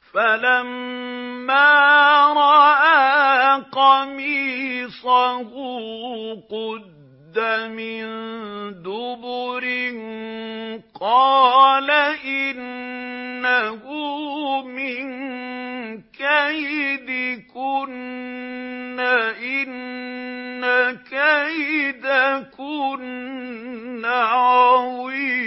فَلَمَّا رَأَىٰ قَمِيصَهُ قُدَّ مِن دُبُرٍ قَالَ إِنَّهُ مِن كَيْدِكُنَّ ۖ إِنَّ كَيْدَكُنَّ عَظِيمٌ.